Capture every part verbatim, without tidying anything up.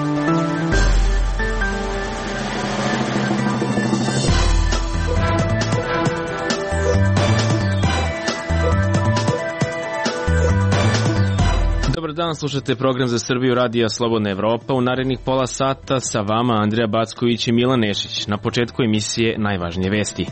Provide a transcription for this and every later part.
Dobar dan, slušate program za Srbiju Radija Slobodna Evropa. U narednih pola sata sa vama Andrija Backović i Milan Nešić. Na početku emisije najvažnije vesti.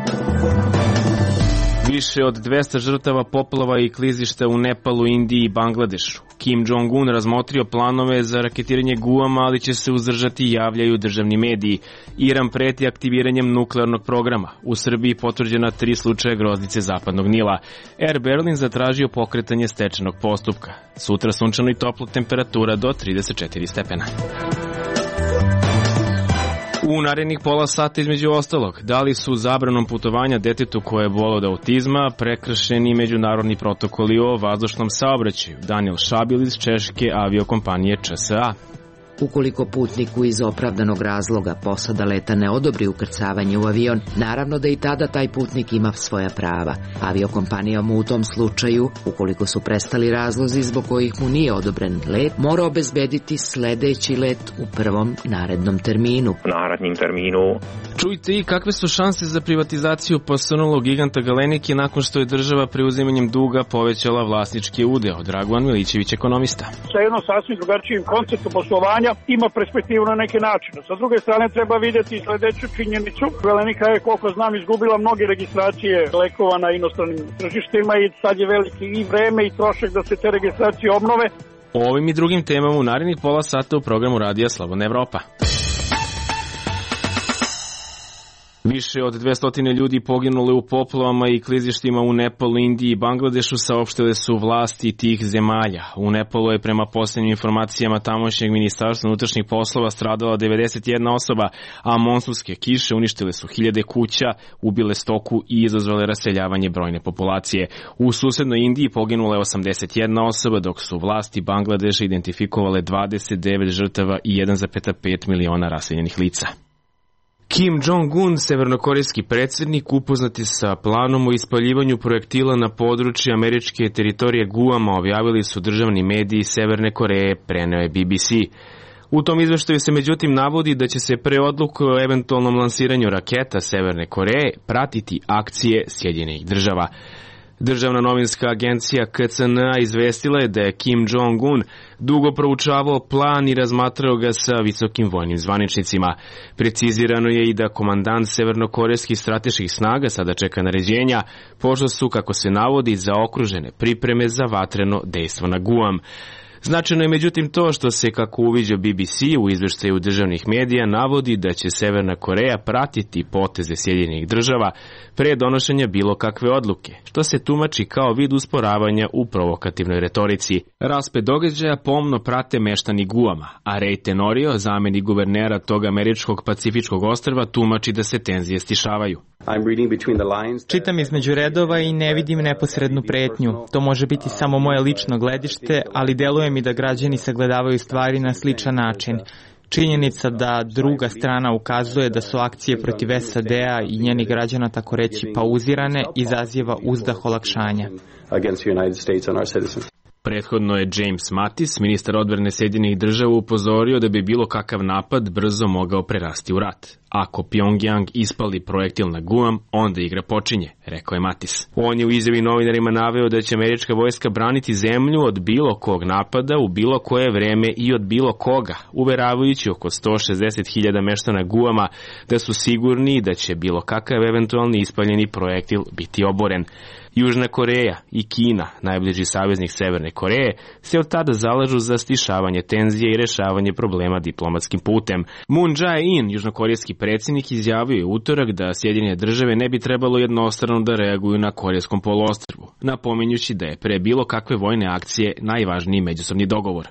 Više od dvesta žrtava poplava i klizišta u Nepalu, Indiji i Bangladešu. Kim Jong-un razmotrio planove za raketiranje Guama, ali će se uzdržati, javljaju državni mediji. Iran preti aktiviranjem nuklearnog programa. U Srbiji potvrđena tri slučaja groznice Zapadnog Nila. Air Berlin zatražio pokretanje stečajnog postupka. Sutra sunčano i toplo, temperatura do trideset četiri stepena. U narednih pola sata između ostalog, da li su zabranom putovanja detetu koje je boleo od autizma prekršeni međunarodni protokoli o vazdušnom saobraćaju. Daniel Šabil iz češke aviokompanije Č S A. Ukoliko putniku iz opravdanog razloga posada leta ne odobri ukrcavanje u avion, naravno da i tada taj putnik ima svoja prava. Aviokompanija mu u tom slučaju, ukoliko su prestali razlozi zbog kojih mu nije odobren let, mora obezbediti sledeći let u prvom narednom terminu. Narednim terminu. Čujte i kakve su šanse za privatizaciju posrnulog giganta Galenike nakon što je država preuzimanjem duga povećala vlasnički udeo. Dragovan Milićević, ekonomista. Sa jednom sasvim drugačijim konceptom poslovanja ima perspektivu na neke načine. Sa druge strane treba vidjeti sledeću činjenicu. Galenika je, koliko znam, izgubila mnoge registracije lekova na inostranim tržištima i sad je veliki i vreme i trošak da se te registracije obnove. O ovim i drugim temama u narednih pola sata u programu Radija Slobodna Evropa. Više od dvesta ljudi poginule u poplavama i klizištima u Nepalu, Indiji i Bangladešu, saopštile su vlasti tih zemalja. U Nepalu je prema posljednjim informacijama tamošnjeg ministarstva unutrašnjih poslova stradala devedeset jedna osoba, a monsunske kiše uništile su hiljade kuća, ubile stoku i izazvale raseljavanje brojne populacije. U susednoj Indiji poginule osamdeset jedna osoba, dok su vlasti Bangladeša identifikovale dvadeset devet žrtava i jedan zarez pet miliona raseljenih lica. Kim Jong-un, severnokorejski predsjednik, upoznati sa planom o ispaljivanju projektila na području američke teritorije Guama, objavili su državni mediji Severne Koreje, preneo je B B C. U tom izveštaju se međutim navodi da će se pre odluke o eventualnom lansiranju raketa Severne Koreje pratiti akcije Sjedinjenih država. Državna novinska agencija K C N A izvestila je da je Kim Jong-un dugo proučavao plan i razmatrao ga sa visokim vojnim zvaničnicima. Precizirano je i da komandant severnokorejskih strateških snaga sada čeka naređenja, pošto su, kako se navodi, zaokružene pripreme za vatreno dejstvo na Guam. Značajno je međutim to što se, kako uviđa B B C u izveštaju državnih medija, navodi da će Severna Koreja pratiti poteze Sjedinjenih država pre donošenja bilo kakve odluke, što se tumači kao vid usporavanja u provokativnoj retorici. Rasplet događaja pomno prate meštani Guama, a Ray Tenorio, zamenik guvernera tog američkog pacifičkog ostrva, tumači da se tenzije stišavaju. Čitam između redova i ne vidim neposrednu pretnju. To može biti samo moje lično gledište, ali deluje mi da građani sagledavaju stvari na sličan način. Činjenica da druga strana ukazuje da su akcije protiv S A D-a i njenih građana, tako reći, pauzirane, izaziva uzdah olakšanja. Prethodno je James Mattis, ministar odbrane Sjedinjenih država, upozorio da bi bilo kakav napad brzo mogao prerasti u rat. Ako Pyongyang ispali projektil na Guam, onda igra počinje, rekao je Mattis. On je u izjavi novinarima naveo da će američka vojska braniti zemlju od bilo kog napada u bilo koje vreme i od bilo koga, uveravajući oko sto šezdeset hiljada meštana Guama da su sigurni da će bilo kakav eventualni ispaljeni projektil biti oboren. Južna Koreja i Kina, najbliži saveznik Severne Koreje, se od tada zalažu za stišavanje tenzije i rešavanje problema diplomatskim putem. Moon Jae-in, južnokorejski predsjednik, izjavio je utorak da Sjedinjene države ne bi trebalo jednostrano da reaguju na Korejskom poluostrvu, napominjući da je pre bilo kakve vojne akcije najvažniji međusobni dogovor.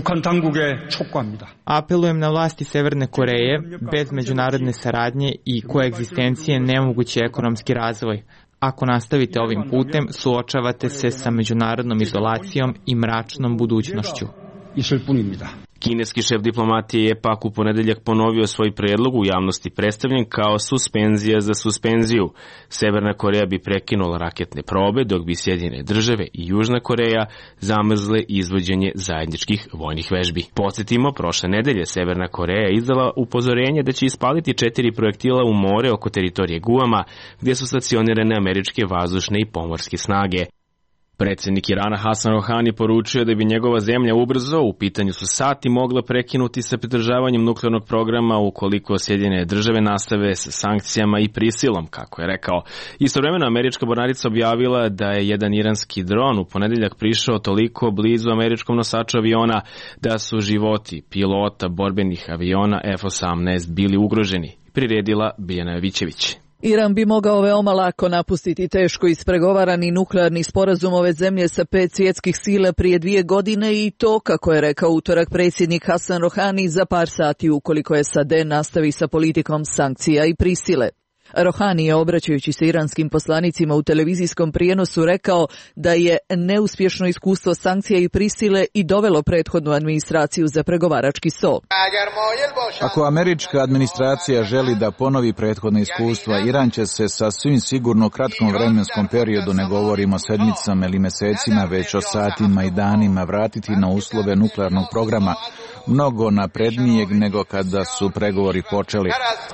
Apelujem na vlasti Severne Koreje, bez međunarodne saradnje i koegzistencije nemogući ekonomski razvoj. Ako nastavite ovim putem, suočavate se sa međunarodnom izolacijom i mračnom budućnošću. Kineski šef diplomatije je pak u ponedeljak ponovio svoj predlog u javnosti predstavljen kao suspenzija za suspenziju. Severna Koreja bi prekinula raketne probe, dok bi Sjedinjene države i Južna Koreja zamrzle izvođenje zajedničkih vojnih vežbi. Podsjetimo, prošle nedelje Severna Koreja je izdala upozorenje da će ispaliti četiri projektila u more oko teritorije Guama, gdje su stacionirane američke vazdušne i pomorske snage. Predsjednik Irana Hasan Rohani poručio da bi njegova zemlja ubrzo, u pitanju su sati, mogla prekinuti sa pridržavanjem nuklearnog programa ukoliko Sjedinjene države nastave sa sankcijama i prisilom, kako je rekao. Istovremeno američka mornarica objavila da je jedan iranski dron u ponedeljak prišao toliko blizu američkom nosaču aviona da su životi pilota borbenih aviona F osamnaest bili ugroženi, priredila Biljana Jovićević. Iran bi mogao veoma lako napustiti teško ispregovarani nuklearni sporazum ove zemlje sa pet svjetskih sila prije dvije godine i to, kako je rekao utorak predsjednik Hasan Rohani, za par sati ukoliko S A D nastavi sa politikom sankcija i prisile. Rohani je, obraćajući se iranskim poslanicima u televizijskom prijenosu, rekao da je neuspješno iskustvo sankcija i prisile i dovelo prethodnu administraciju za pregovarački sto. Ako američka administracija želi da ponovi prethodna iskustva, Iran će se sasvim sigurno u kratkom vremenskom periodu, ne govorimo o sedmicama ili mjesecima, već o satima i danima, vratiti na uslove nuklearnog programa mnogo naprednijeg nego kada su pregovori počeli.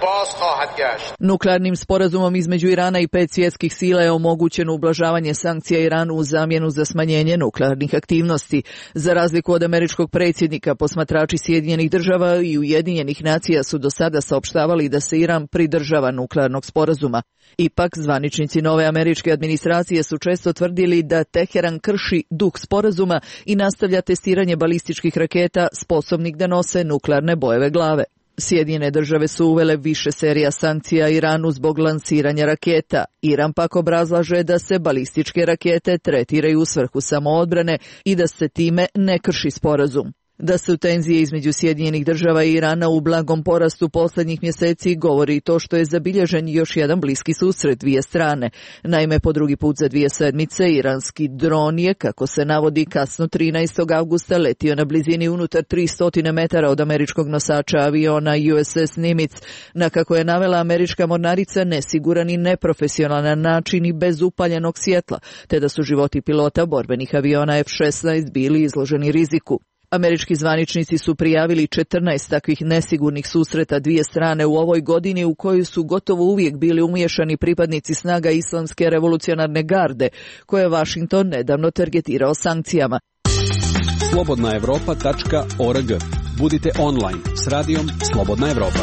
Nuklearnim sporazumom između Irana i pet svjetskih sila je omogućeno ublažavanje sankcija Iranu u zamjenu za smanjenje nuklearnih aktivnosti. Za razliku od američkog predsjednika, posmatrači Sjedinjenih država i Ujedinjenih nacija su do sada saopštavali da se Iran pridržava nuklearnog sporazuma. Ipak, zvaničnici nove američke administracije su često tvrdili da Teheran krši duh sporazuma i nastavlja testiranje balističkih raketa sposobnih da nose nuklearne bojeve glave. Sjedinjene države su uvele više serija sankcija Iranu zbog lansiranja raketa. Iran pak obrazlaže da se balističke rakete tretiraju u svrhu samoodbrane i da se time ne krši sporazum. Da su tenzije između Sjedinjenih država i Irana u blagom porastu posljednjih mjeseci govori i to što je zabilježen još jedan bliski susret dvije strane. Naime, po drugi put za dvije sedmice iranski dron je, kako se navodi, kasno trinaestog avgusta letio na blizini unutar tristo metara od američkog nosača aviona U S S Nimitz, na, kako je navela američka mornarica, nesiguran i neprofesionalan način i bez upaljenog svjetla, te da su životi pilota borbenih aviona F šesnaest bili izloženi riziku. Američki zvaničnici su prijavili četrnaest takvih nesigurnih susreta dvije strane u ovoj godini, u kojoj su gotovo uvijek bili umiješani pripadnici snaga Islamske revolucionarne garde, koje je Washington nedavno targetirao sankcijama. slobodna evropa tačka org. Budite online s radijom Slobodna Evropa.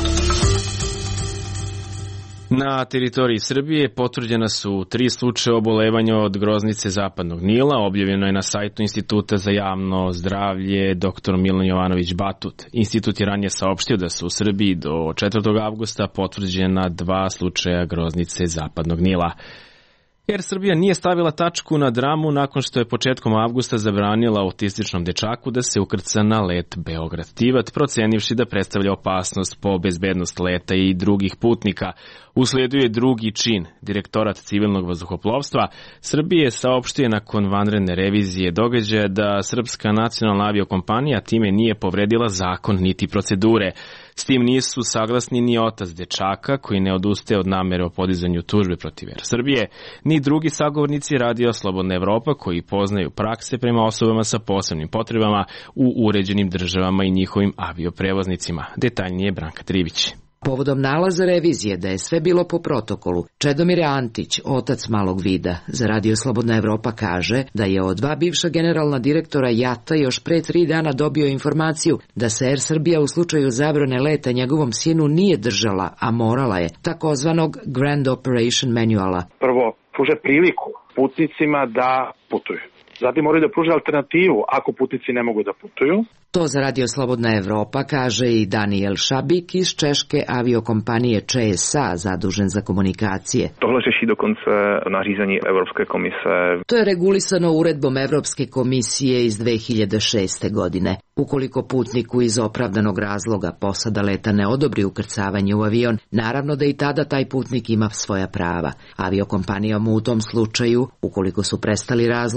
Na teritoriji Srbije potvrđena su tri slučaja obolevanja od groznice zapadnog Nila. Objavljeno je na sajtu Instituta za javno zdravlje dr Milan Jovanović Batut. Institut je ranije saopštio da su u Srbiji do četvrtog avgusta potvrđena dva slučaja groznice zapadnog Nila. Air Srbija nije stavila tačku na dramu nakon što je početkom avgusta zabranila autističnom dečaku da se ukrca na let Beograd-Tivat, procenivši da predstavlja opasnost po bezbednost leta i drugih putnika. Uslijedio je drugi čin. Direktorat civilnog vazduhoplovstva Srbije saopštio nakon vanredne revizije događaja da Srpska nacionalna aviokompanija time nije povredila zakon niti procedure. S tim nisu saglasni ni otac dečaka, koji ne odustaje od namere o podizanju tužbe protiv Air Srbije, ni drugi sagovornici radija Slobodna Evropa koji poznaju prakse prema osobama sa posebnim potrebama u uređenim državama i njihovim avioprevoznicima. Detaljnije Branka Trivić. Povodom nalaza revizije da je sve bilo po protokolu, Čedomir Antić, otac malog vida, za radio Slobodna Evropa kaže da je od dva bivša generalna direktora JAT-a još pre tri dana dobio informaciju da se Air Srbija u slučaju zabrane leta njegovom sinu nije držala, a morala je, takozvanog Grand Operation Manuala. Prvo, pruže priliku putnicima da putuju. Zatim moraju da pruže alternativu ako putnici ne mogu da putuju. To za radio Slobodna Evropa kaže i Daniel Šabik iz češke aviokompanije Č S A, zadužen za komunikacije. Tohle řeší dokonce nařízení Evropske komise. To je regulisano uredbom Evropske komisije iz dve hiljade šeste. godine. Ukoliko putniku iz opravdanog razloga posada leta ne odobri ukrcavanje u avion, naravno da i tada taj putnik ima svoja prava. Aviokompanija mu u tom slučaju, ukoliko su prestali razlozi zbog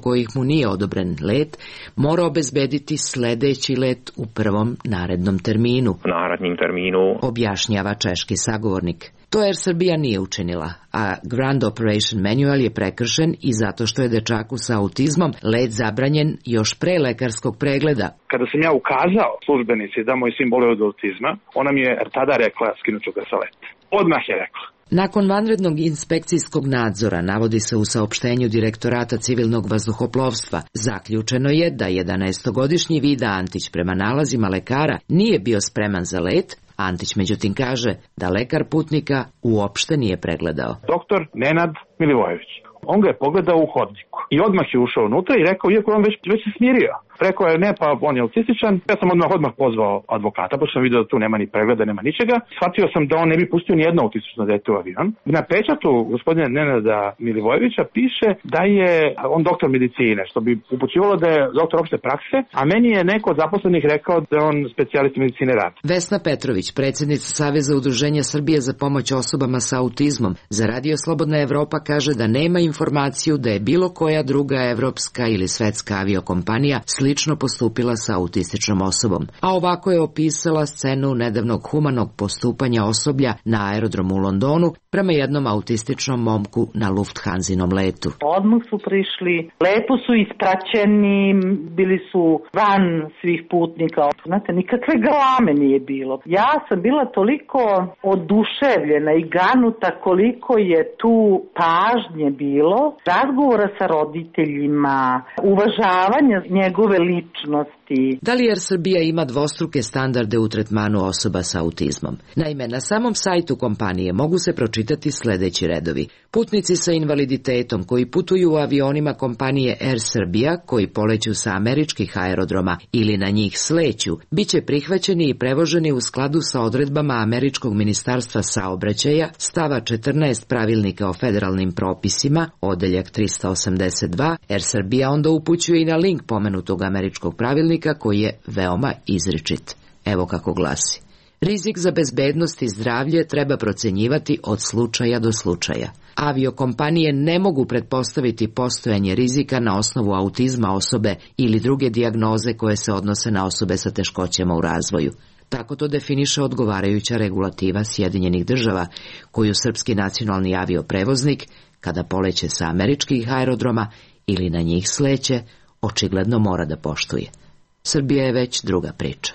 kojih mu nije odobren let, mora obezbediti sledeći let u prvom narednom terminu, narednim terminu, objašnjava češki sagovornik. To Air Srbija nije učinila, a Grand Operation Manual je prekršen i zato što je dečaku sa autizmom let zabranjen još pre lekarskog pregleda. Kada sam ja ukazao službenici da moj sin boluje od autizma, ona mi je tada rekla skinuću ga sa leta. Odmah je rekla. Nakon vanrednog inspekcijskog nadzora, navodi se u saopštenju Direktorata civilnog vazduhoplovstva, zaključeno je da jedanaestogodišnji Vida Antić prema nalazima lekara nije bio spreman za let. Antić međutim kaže da lekar putnika uopšte nije pregledao. Doktor Nenad Milivojević. On ga je pogledao u hodniku i odmah je ušao unutra i rekao, iako on već, već se smirio. Rekao je, ne, pa on je autističan. Ja sam odmah odmah pozvao advokata, pošto sam vidio da tu nema ni pregleda, nema ničega. Shvatio sam da on ne bi pustio ni jedno autistično dete u avion. Na pečatu gospodina Nenada Milivojevića piše da je on doktor medicine, što bi upućivalo da je doktor opšte prakse, a meni je neko od zaposlenih rekao da je on specijalist medicine rada. Vesna Petrović, predsjednica Saveza udruženja Srbije za pomoć osobama sa autizmom, za Radio Slobodna Evropa kaže da nema informaciju da je bilo koja druga evropska ili svetska aviokompanija slično postupila sa autističnom osobom, a ovako je opisala scenu nedavnog humanog postupanja osoblja na aerodromu u Londonu prema jednom autističnom momku na Lufthansinom letu. Odmah su prišli, lepo su ispraćeni, bili su van svih putnika. Znate, nikakve galame nije bilo. Ja sam bila toliko oduševljena i ganuta koliko je tu pažnje bilo, razgovora sa roditeljima, uvažavanja njegove ličnosti. Da li Air Srbija ima dvostruke standarde u tretmanu osoba sa autizmom? Naime, na samom sajtu kompanije mogu se pročitati sledeći redovi. Putnici sa invaliditetom koji putuju u avionima kompanije Air Srbija, koji poleću sa američkih aerodroma ili na njih sleću, bit će prihvaćeni i prevoženi u skladu sa odredbama Američkog ministarstva saobraćaja, stava četrnaest pravilnika o federalnim propisima, odeljak trista osamdeset dva. Air Srbija onda upućuje i na link pomenutog američkog pravilnika koji je veoma izričit. Evo kako glasi. Rizik za bezbednost i zdravlje treba procenjivati od slučaja do slučaja. Aviokompanije ne mogu pretpostaviti postojanje rizika na osnovu autizma osobe ili druge dijagnoze koje se odnose na osobe sa teškoćama u razvoju. Tako to definiše odgovarajuća regulativa Sjedinjenih država, koju srpski nacionalni avioprevoznik, kada poleće sa američkih aerodroma ili na njih sleće, očigledno mora da poštuje. Srbija je već druga priča.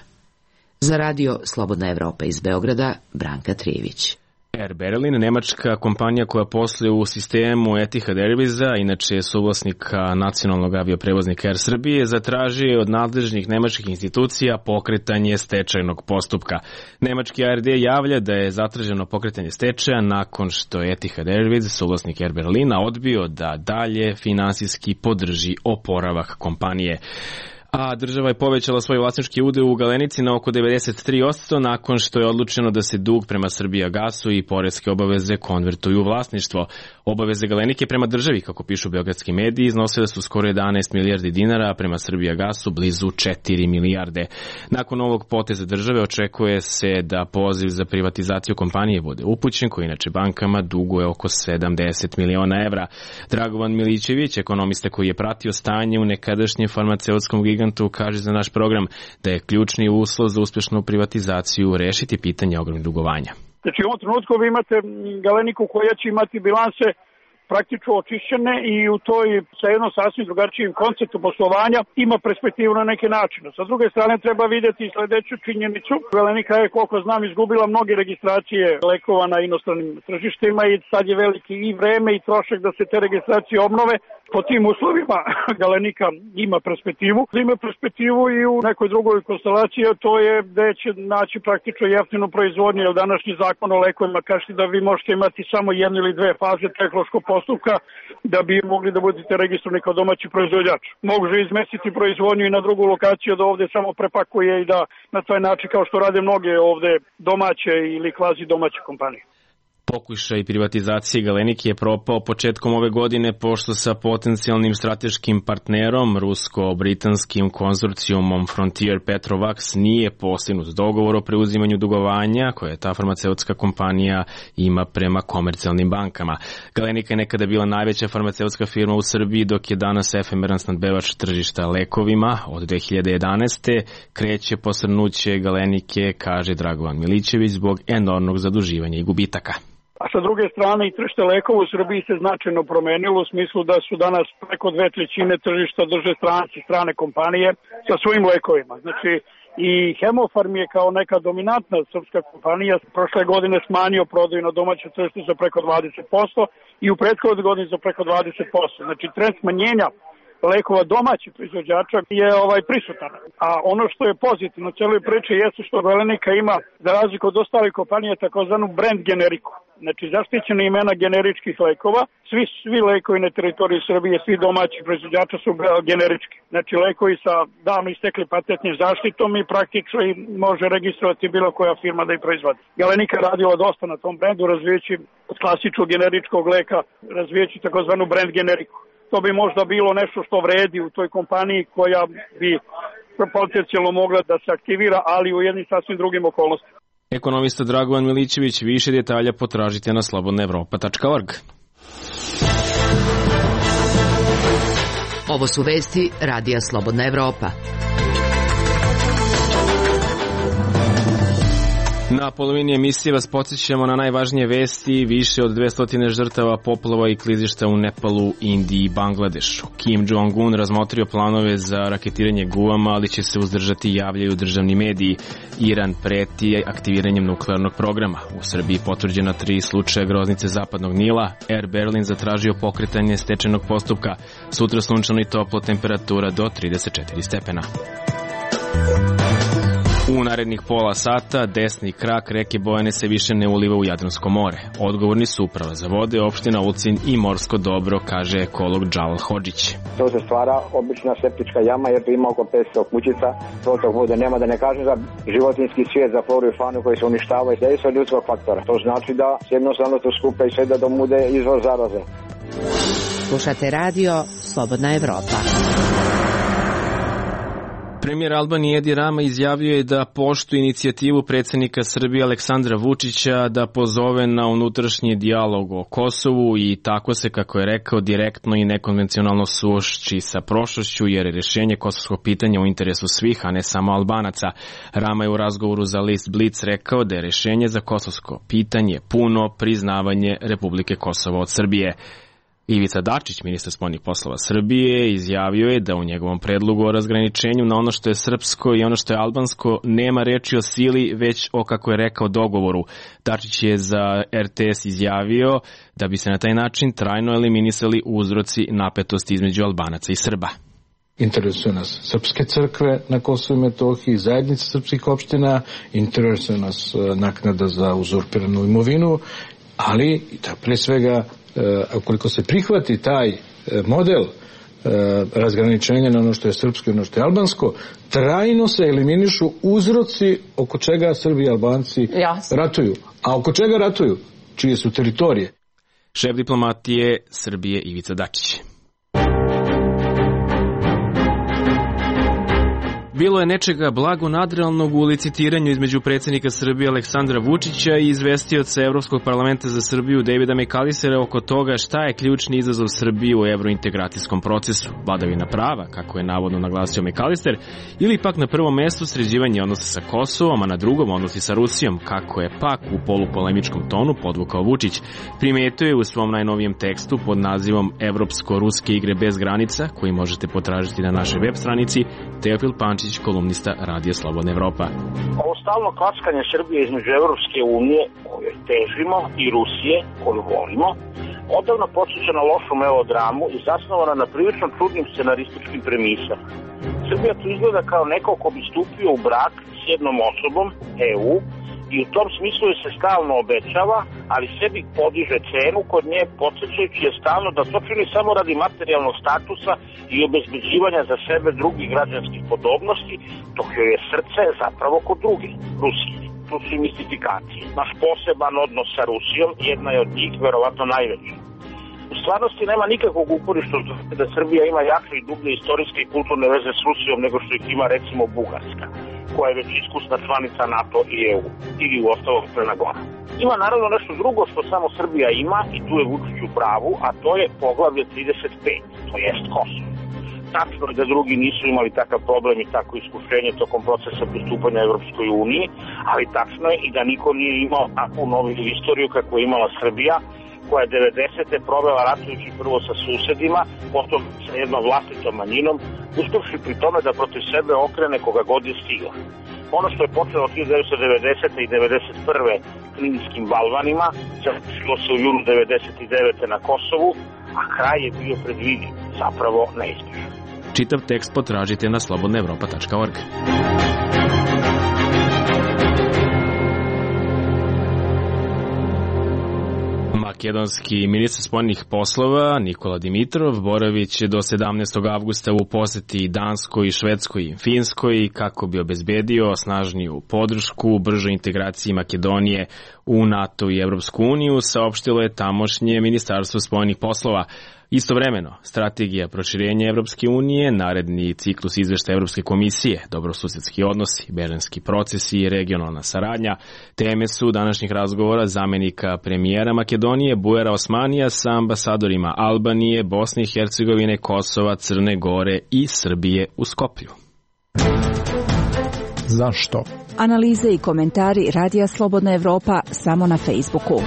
Za Radio Slobodna Evropa iz Beograda, Branka Trijević. Air Berlin, nemačka kompanija koja posluje u sistemu Etihad Airwaysa, inače je suvlasnik nacionalnog avioprevoznika Air Srbije, zatražio od nadležnih nemačkih institucija pokretanje stečajnog postupka. Nemački A R D javlja da je zatraženo pokretanje stečaja nakon što je Etihad Airways, suvlasnik Air Berlina, odbio da dalje finansijski podrži oporavak kompanije. A država je povećala svoj vlasnički udeo u Galenici na oko devedeset tri posto nakon što je odlučeno da se dug prema Srbijagasu i poreske obaveze konvertuju u vlasništvo. Obaveze Galenike prema državi, kako pišu beogradski mediji, iznosile su skoro jedanaest milijardi dinara, a prema Srbijagasu blizu četiri milijarde. Nakon ovog poteza države očekuje se da poziv za privatizaciju kompanije bude upućen, koji inače bankama duguje oko sedamdeset miliona evra. Dragovan Milićević, ekonomista koji je pratio stanje u nekadašnjem farmaceutskom gigantu, kaže za naš program da je ključni uslov za uspešnu privatizaciju rešiti pitanje ogromnih dugovanja. Znači u ovom trenutku vi imate Galeniku koja će imati bilanse praktično očišćene i u toj sa jednom sasvim drugačijim konceptom poslovanja ima perspektivu na neke načine. Sa druge strane treba vidjeti i sledeću činjenicu. Galenika je, koliko znam, izgubila mnoge registracije lekova na inostranim tržištima i sad je veliki i vreme i trošak da se te registracije obnove. Po tim uslovima Galenika ima perspektivu. Ima perspektivu i u nekoj drugoj konstelaciji, to je da će naći praktično jeftinu proizvodnju, jer današnji zakon o lekovima kaže da vi možete imati samo jednu ili dve faze tehnološkog postupka da bi mogli da budete registrovani kao domaći proizvođač. Može izmestiti proizvodnju i na drugu lokaciju da ovde samo prepakuje i da na taj način, kao što rade mnoge ovde domaće ili kvazi domaće kompanije. Pokušaj privatizacije Galenike je propao početkom ove godine pošto sa potencijalnim strateškim partnerom, rusko-britanskim konzorcijumom Frontier Petrovax, nije postignut dogovor o preuzimanju dugovanja koje ta farmaceutska kompanija ima prema komercijalnim bankama. Galenika je nekada bila najveća farmaceutska firma u Srbiji, dok je danas efemeran snabdevač tržišta lekovima. Od dve hiljade jedanaeste. kreće posrnuće Galenike, kaže Dragovan Milićević, zbog enormnog zaduživanja i gubitaka. A sa druge strane i tržište lekova u Srbiji se značajno promenilo u smislu da su danas preko dve trećine tržišta drže stranci, strane kompanije sa svojim lekovima. Znači i Hemofarm je kao neka dominantna srpska kompanija prošle godine smanjio prodaju na domaćem tržištu za preko dvadeset posto i u prethodnoj godini za preko dvadeset posto. Znači trend smanjenja lekova domaćih proizvođača je ovaj prisutan. A ono što je pozitivno u celoj priči jeste što Galenika ima, za razliku od ostalih kompanija, takozvanu brand generiku. Znači zaštićene imena generičkih lekova, svi, svi lekovi na teritoriji Srbije, svi domaći proizvođača su generički. Znači lekovi sa davno istekli patentnim zaštitom i praktično i može registrovati bilo koja firma da ih proizvodi. Galenika radila dosta na tom brendu, razvijajući od klasičnog generičkog leka, razvijajući takozvanu brand generiku. To bi možda bilo nešto što vredi u toj kompaniji koja bi potencijalno mogla da se aktivira, ali u jednim sasvim drugim okolnostima. Ekonomista Dragovan Milićević, više detalja potražite na slobodna evropa tačka org. Ovo su vesti Radija Slobodna Evropa. Na polovini emisije vas podsjećamo na najvažnije vesti. Više od dvesta žrtava poplava i klizišta u Nepalu, Indiji i Bangladešu. Kim Jong-un razmotrio planove za raketiranje Guama, ali će se uzdržati, javljaju državni mediji. Iran preti aktiviranjem nuklearnog programa. U Srbiji potvrđena tri slučaja groznice zapadnog Nila. Air Berlin zatražio pokretanje stečajnog postupka. Sutra sunčano i toplo, temperatura do trideset četiri stepena. U narednih pola sata desni krak reke Bojane se više ne uliva u Jadransko more. Odgovorni su Uprava za vode, opština Ulcinj i Morsko dobro, kaže ekolog Džalal Hodžić. To se stvara obična septička jama jer tu ima oko petsto kućica, protok vode nema, da ne kažem za životinjski svijet, za floru i faunu koji se uništavaju, da je od ljudskog faktora. To znači da jednostavno to skupe i sve da domude izvor zaraze. Slušate radio Slobodna Evropa. Premijer Albanije Edi Rama izjavio je da poštuje inicijativu predsjednika Srbije Aleksandra Vučića da pozove na unutrašnji dijalog o Kosovu i tako se, kako je rekao, direktno i nekonvencionalno suoči sa prošlošću, jer je rješenje kosovskog pitanja u interesu svih, a ne samo Albanaca. Rama je u razgovoru za list Blic rekao da je rješenje za kosovsko pitanje puno priznavanje Republike Kosovo od Srbije. Ivica Dačić, ministar spoljnih poslova Srbije, izjavio je da u njegovom predlogu o razgraničenju na ono što je srpsko i ono što je albansko nema reči o sili, već o, kako je rekao, dogovoru. Dačić je za er te es izjavio da bi se na taj način trajno eliminisali uzroci napetosti između Albanaca i Srba. Interesuje nas srpske crkve na Kosovu i Metohiji, zajednice srpskih opština, interesuje nas naknada za uzurpiranu imovinu, ali da pre svega ukoliko se prihvati taj model razgraničenja na ono što je srpsko i ono što je albansko, trajno se eliminišu uzroci oko čega Srbi i Albanci Jasne. ratuju. A oko čega ratuju? Čije su teritorije? Šef diplomatije Srbije Ivica Dačić. Bilo je nečega blago nadrealnog u licitiranju između predsjednika Srbije Aleksandra Vučića i izvestioca Evropskog parlamenta za Srbiju Davida McAllistera oko toga šta je ključni izazov Srbije u evrointegracijskom procesu. Vladavina prava, kako je navodno naglasio McAllister, ili pak na prvom mjestu sređivanje odnosa sa Kosovom, a na drugom odnosi sa Rusijom, kako je pak u polupolemičkom tonu podvukao Vučić. Primetio je u svom najnovijem tekstu pod nazivom Evropsko-ruske igre bez granica, koji možete potražiti na našoj web stranici, Teofil Pančić, kolumnista Radija Slobodna Evropa. Ovo stalno klackanje Srbije između Evropske unije, kojoj težimo, i Rusije, koju volimo, odavno podsjeća na lošu melodramu i zasnovana na prilično čudnim scenarističkim premisama. Srbija tu izgleda kao neko ko bi stupio u brak s jednom osobom, E U, i u tom smislu je se stalno obećava, ali sebi podiže cenu kod nje, podsjećajući je stalno da to čini samo radi materijalnog statusa i obezbeđivanja za sebe drugih građanskih podobnosti, dok joj je srce zapravo kod druge, Rusije. to su i mistifikacije. Naš poseban odnos sa Rusijom, jedna je od njih, verovatno najveća. U stvarnosti nema nikakvog uporišta da Srbija ima jače i dublje istorijske i kulturne veze s Rusijom nego što ih ima recimo Bugarska, koja je već iskusna članica NATO i E U, ili u ostalom Crna Gora. Ima naravno nešto drugo što samo Srbija ima, i tu je Vučić u pravu, a to je poglavlje trideset pet, to jest Kosovo. Tačno je da drugi nisu imali takav problem i tako iskušenje tokom procesa pristupanja Evropskoj uniji, ali tačno je i da niko nije imao takvu novu istoriju kako je imala Srbija, koja je devedesete provela ratujući prvo sa susedima, potom sa jednom vlastitom manjinom, uspevši pri tome da protiv sebe okrene koga god je stigla. Ono što je počelo hiljadu devetsto devedesete i devedeset prve kninskim balvanima, završilo se u junu devedeset devete na Kosovu, a kraj je bio predvidiv, zapravo neizbježan. Čitav tekst potražite na slobodna evropa tačka org. Makedonski ministar spoljnih poslova Nikola Dimitrov boravit će do sedamnaestog avgusta u poseti Danskoj, Švedskoj i Finskoj kako bi obezbedio snažniju podršku bržoj integraciji Makedonije u NATO i Evropsku uniju, saopštilo je tamošnje ministarstvo spoljnih poslova. Istovremeno, strategija proširenja Evropske unije, naredni ciklus izveštaja Evropske komisije, dobrosusedski odnosi, berlinski procesi i regionalna saradnja, teme su današnjih razgovora zamenika premijera Makedonije Bujara Osmanija sa ambasadorima Albanije, Bosne i Hercegovine, Kosova, Crne Gore i Srbije u Skoplju. Zašto? Analize i komentari Radija Slobodna Evropa samo na Facebooku.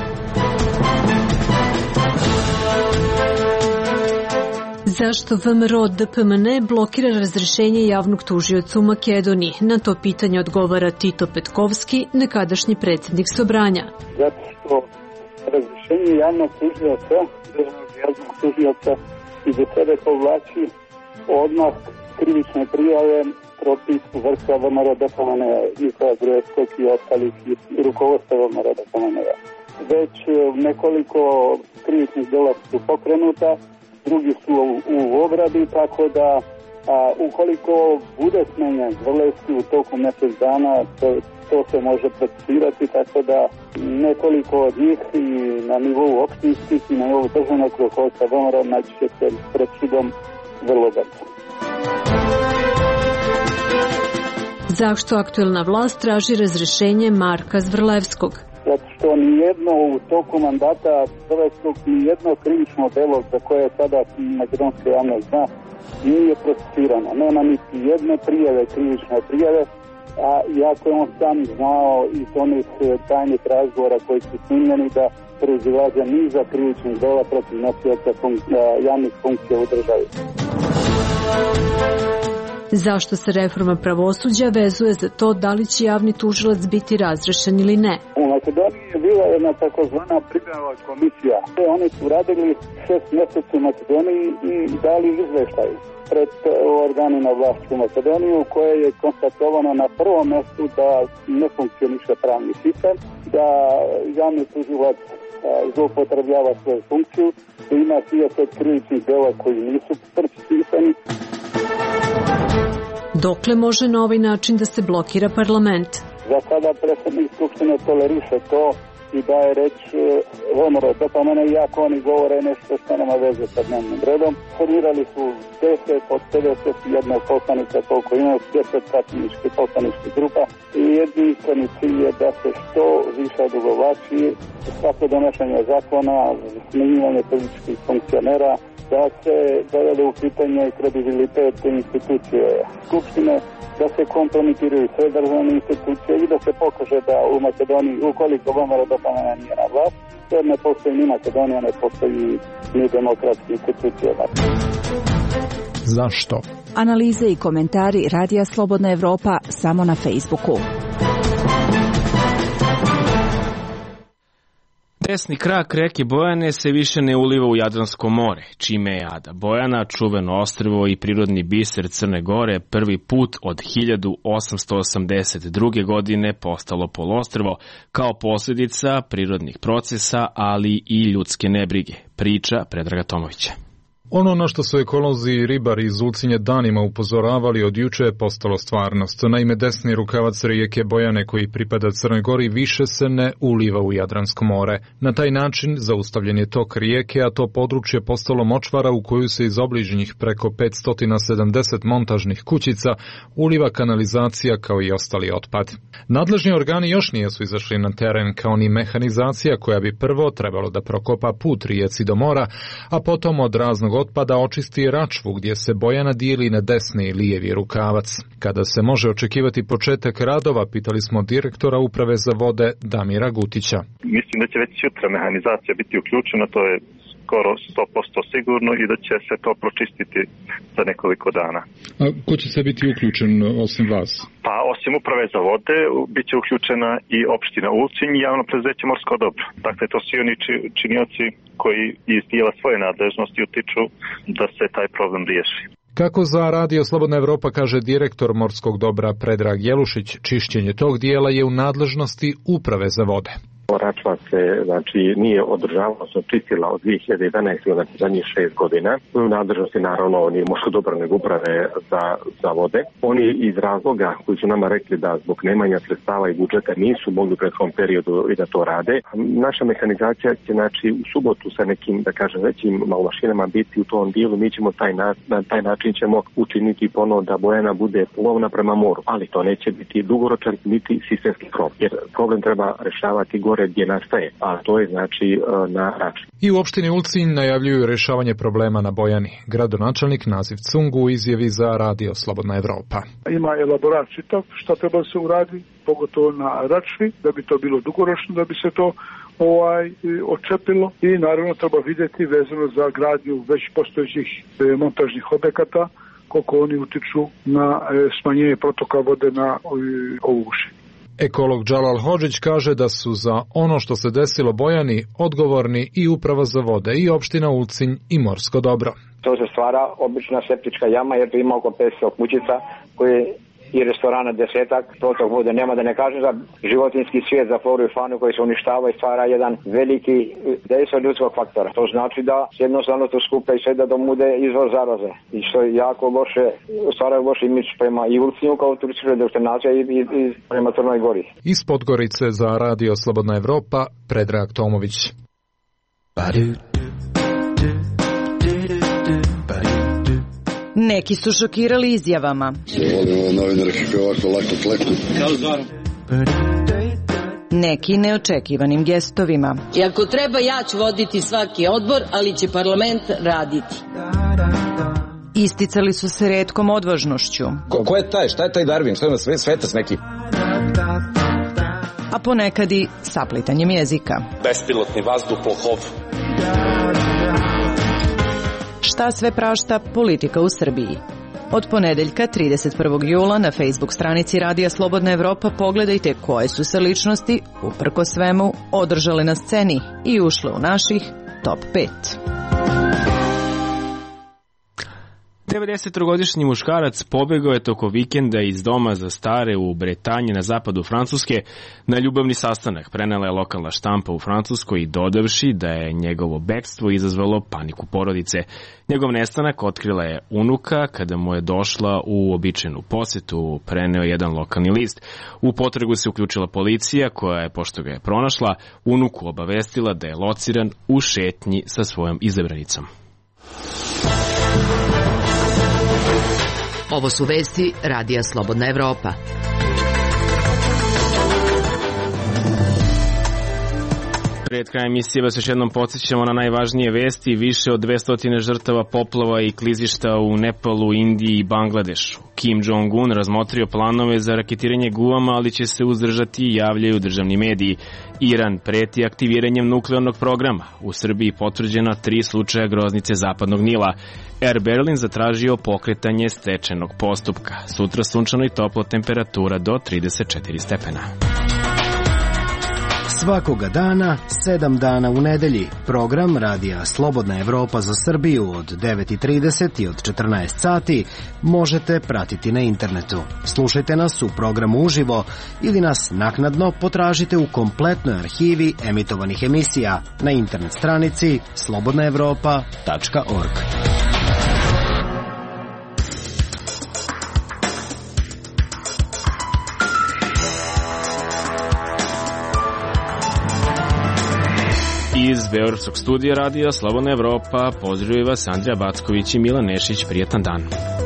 Zašto V M R O D P M N blokira razrešenje javnog tužioca u Makedoniji? Na to pitanje odgovara Tito Petkovski, nekadašnji predsjednik Sobranja. Zato što razrešenje javnog tužioca, državnog javnog tužioca, i do sebe povlači odmah krivične prijave protiv vrha V M R O D P M N, Nikolaja Gruevskog i ostalih rukovodstva V M R O D P M N. Već nekoliko krivičnih dela su pokrenuta, drugi su u, u obradi, tako da a, ukoliko bude smenjen Zvrlevski u toku mjesec dana, to, to se može procesirati, tako da nekoliko od njih i na nivou opštinskih i na nivou državnog rukovodstva V M R O naći će se pred sudom vrlo brzo. Zašto aktuelna vlast traži razrešenje Marka Zvrlevskog? Zato što nijedno u toku mandata Zvrlevskog, nijedno krivično delo za koje sada makedonska javnost zna nije procesirano. Nema niti jedne prijave, krivične prijave, a iako je on sam znao iz onih tajnih razgovora koji su snimljeni da proizilaze niza krivičnih dela protiv nosioca javnih funkcija u državi. Zašto se reforma pravosuđa vezuje za to da li će javni tužilac biti razrešen ili ne? U Makedoniji je bila jedna takozvana pripremna komisija. Oni su radili šest mjeseci u Makedoniji i dali izveštaj pred organima vlasti u Makedoniju, koje je konstatovano na prvom mjestu da ne funkcioniše pravni sistem, da javni tužilac zloupotrebljava svoju funkciju, da ima trideset krivičnih dela koji nisu procesuirani. Dokle može na ovaj način da se blokira parlament? Za sada predsjednik Skupštine toleriše to i daje reč V M R O D P M N, iako oni govore nešto što nema veze sa dnevnim redom. Formirali su deset od pedeset jedna poslanika, koliko imaju deset katoličkih poslaničkih grupa, i jedinstveni cilj je da se što više odugovlači svako donošenje zakona, smanjivanje političkih funkcionera, da se dovede u pitanje kredibilitet institucije Skupštine, da se kompromitiraju sve državne institucije i da se pokaže da u Makedoniji, ukoliko V M R O D P M N nije na vlast, jer ne postoji ni Makedonija, ne postoji ni demokratske institucije. Zašto? Analize i komentari Radija Slobodna Evropa samo na Facebooku. Desni krak reke Bojane se više ne uliva u Jadransko more, čime je Ada Bojana, čuveno ostrvo i prirodni biser Crne Gore, prvi put od hiljadu osamsto osamdeset druge. godine postalo poluostrvo kao posljedica prirodnih procesa, ali i ljudske nebrige. Priča Predraga Tomovića. Ono na što su ekolozi i ribari iz Ulcinja danima upozoravali od juče je postalo stvarnost. Naime, desni rukavac rijeke Bojane koji pripada Crnoj Gori više se ne uliva u Jadransko more. Na taj način zaustavljen je tok rijeke, a to područje postalo močvara u koju se iz obližnjih preko petsto sedamdeset montažnih kućica uliva kanalizacija kao i ostali otpad. Nadležni organi još nisu izašli na teren kao ni mehanizacija koja bi prvo trebalo da prokopa put rijeci do mora, a potom od raznog otpada očisti račvu gdje se Bojana dijeli na desni i lijevi rukavac. Kada se može očekivati početak radova, pitali smo direktora Uprave za vode Damira Gutića. Mislim da će već sutra mehanizacija biti uključena, to je skoro sto posto sigurno i da će se to pročistiti za nekoliko dana. A ko će se biti uključen osim vas? Pa osim Uprave za vode bit će uključena i opština Ulcinj i javno preduzeće Morsko dobro. Dakle, to svi oni činioci koji iz dijela svoje nadležnosti utiču da se taj problem riješi. Kako za Radio Slobodna Evropa kaže direktor Morskog dobra Predrag Jelušić, čišćenje tog dijela je u nadležnosti Uprave za vode. Račva se znači nije održavala, odnosno čistila od dvije hiljade jedanaeste. znači zadnjih šest godina. U nadležnosti naravno nije Morsko dobro nego Uprave za, za vode. Oni iz razloga koji su nama rekli da zbog nemanja sredstava i budžeta nisu mogli u prethodnom periodu i da to rade. Naša mehanizacija će znači u subotu sa nekim, da kažem, većim mašinama biti u tom dijelu. Mi ćemo taj na, na taj način ćemo učiniti ponovo da Bojana bude plovna prema moru, ali to neće biti dugoročan niti sistemski problem, jer problem treba rešavati gore gdje nastaje, a to je znači na Račvi. I u opštini Ulcinj najavljuju rješavanje problema na Bojani. Gradonačelnik Naziv Cungu u izjavi za Radio Slobodna Evropa. Ima elaborat čitav šta treba se uradi, pogotovo na Račvi, da bi to bilo dugoročno, da bi se to ovaj očepilo i naravno treba vidjeti vezano za gradnju već postojećih e, montažnih objekata, koliko oni utiču na e, smanjenje protoka vode na e, ovu uši. Ekolog Džalal Hodžić kaže da su za ono što se desilo Bojani odgovorni i Uprava za vode i opština Ulcinj i Morsko dobro. To se stvara obična septička jama jer tu ima oko petsto kućica koje i restorana desetak, protok vode nema, da ne kažem za životinski svijet, za floru i faunu koji se uništava i stvara jedan veliki dejstvo ljudskog faktora. To znači da jednostavno to skupe i sve da domude izvor zaraze. I što je jako loše, stvaraju loš imidž prema i Ulcinju kao turističkoj destinaciji i, i, i prema Crnoj Gori. Iz Podgorice za Radio Slobodna Evropa, Predrag Tomović. Neki su šokirali izjavama. Neki neočekivanim gestovima. I ako treba, ja ću voditi svaki odbor, ali će parlament raditi. Isticali su se retkom odvažnošću. Ko, ko je taj? Šta je taj Darwin? Šta je sve, svetac neki? A ponekad i saplitanjem jezika. Bespilotni vazduhoplov. Šta sve prašta politika u Srbiji? Od ponedeljka trideset prvog jula na Facebook stranici Radija Slobodna Evropa pogledajte koje su se ličnosti, uprko svemu, održale na sceni i ušle u naših top pet. devedesetogodišnji muškarac pobegao je toko vikenda iz doma za stare u Bretanji na zapadu Francuske na ljubavni sastanak, prenela je lokalna štampa u Francuskoj, dodavši da je njegovo bekstvo izazvalo paniku porodice. Njegov nestanak otkrila je unuka kada mu je došla u običajnu posetu, preneo jedan lokalni list. U potragu se uključila policija koja je, pošto ga je pronašla, unuku obavestila da je lociran u šetnji sa svojom izabranicom. Ovo su vesti Radija Slobodna Evropa. Pred krajem emisije vas još jednom podsjećamo na najvažnije vesti. Više od dvesta žrtava poplava i klizišta u Nepalu, Indiji i Bangladešu. Kim Jong-un razmotrio planove za raketiranje Guama, ali će se uzdržati, javljaju državni mediji. Iran preti aktiviranjem nuklearnog programa. U Srbiji potvrđena tri slučaja groznice Zapadnog Nila. Air Berlin zatražio pokretanje stečajnog postupka. Sutra sunčano i toplo, temperatura do trideset četiri stepena. Svakoga dana, sedam dana u nedelji, program Radija Slobodna Evropa za Srbiju od devet i trideset i od četrnaest sati možete pratiti na internetu. Slušajte nas u programu uživo ili nas naknadno potražite u kompletnoj arhivi emitovanih emisija na internet stranici slobodna evropa tačka org. Iz Beogradskog studija radija Slobodna Evropa pozdravljaju vas Andrija Backović i Milan Nešić. Prijetan dan.